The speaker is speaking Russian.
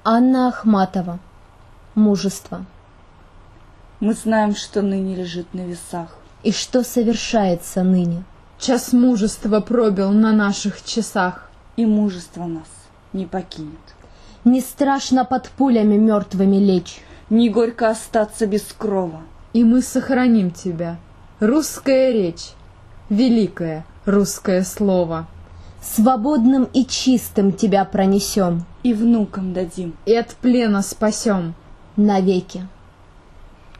Анна Ахматова. Мужество. Мы знаем, что ныне лежит на весах. И что совершается ныне. Час мужества пробил на наших часах. И мужество нас не покинет. Не страшно под пулями мертвыми лечь. Не горько остаться без крова. И мы сохраним тебя. Русская речь, великое русское слово. Свободным и чистым тебя пронесем. И внукам дадим. И от плена спасем. Навеки.